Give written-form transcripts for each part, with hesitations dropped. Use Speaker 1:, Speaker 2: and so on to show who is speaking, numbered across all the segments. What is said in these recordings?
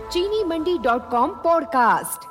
Speaker 1: चीनीमंडी.com podcast.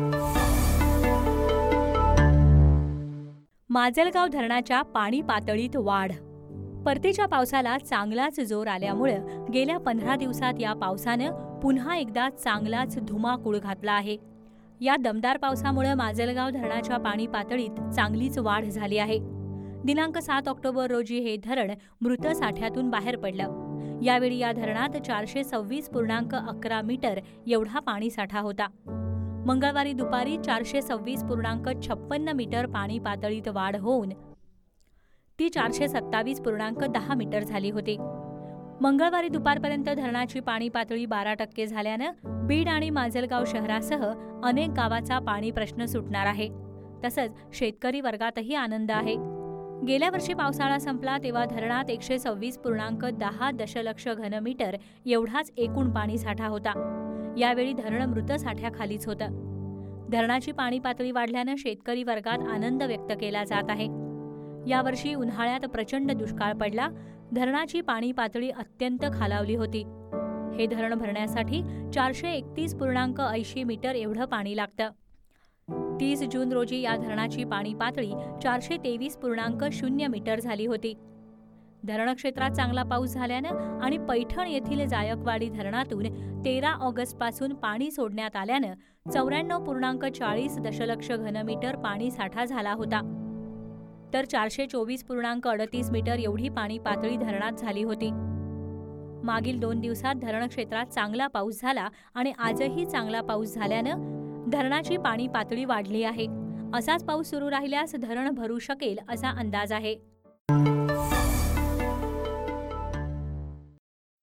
Speaker 2: Majalgaon धरणाच्या पाणी पातळीत वाढ। परतीच्या पावसाला चांगलाच जोर आल्यामुळे गेल्या 15 दिवसात या पावसानं पुन्हा एकदा चांगलाच धुमाकूळ घातला आहे। या दमदार पावसामुळे माजलगाव धरणाच्या पाणी पातळीत चांगलीच वाढ झाली आहे। दिनांक 7 ऑक्टोबर रोजी हे धरण मृत साठ्यातून बाहेर पडलं। यावेळी या धरणात 426.11 मीटर एवढा पाणीसाठा होता। मंगळवारी दुपारी 426.56 मीटर पाणी पातळीत वाढ होऊन ती 427.10 मीटर झाली होती। मंगळवारी दुपारपर्यंत धरणाची पाणी पातळी 12% झाल्यानं बीड आणि माजलगाव शहरासह अनेक गावाचा पाणी प्रश्न सुटणार आहे। तसंच शेतकरी वर्गातही आनंद आहे। गेल्या वर्षी पावसाळा संपला तेव्हा धरणात 126.10 दशलक्ष घनमीटर एवढाच एकूण पाणीसाठा होता। यावेळी धरण मृत साठ्याखालीच होतं। धरणाची पाणी पातळी वाढल्यानं शेतकरी वर्गात आनंद व्यक्त केला जात आहे। यावर्षी उन्हाळ्यात प्रचंड दुष्काळ पडला। धरणाची पाणी पातळी अत्यंत खालावली होती। हे धरण भरण्यासाठी 431.80 मीटर एवढं पाणी लागतं। 30 जून रोजी या धरणाची पाणी पातळी 423.0 मीटर झाली होती। धरण क्षेत्रात चांगला पाऊस झाल्यानं आणि पैठण येथील जायकवाडी धरणातून 13 ऑगस्टपासून पाणी सोडण्यात आल्यानं 94.40 दशलक्ष घनमीटर पाणीसाठा झाला होता। तर 424.38 मीटर एवढी पाणी पातळी धरणात झाली होती। मागील 2 दिवसात धरण क्षेत्रात चांगला पाऊस झाला आणि आजही चांगला पाऊस झाल्यानं धरणाची पाणी पातळी वाढली आहे। असाच पाऊस सुरू राहिल्यास धरण भरू शकेल असा अंदाज आहे।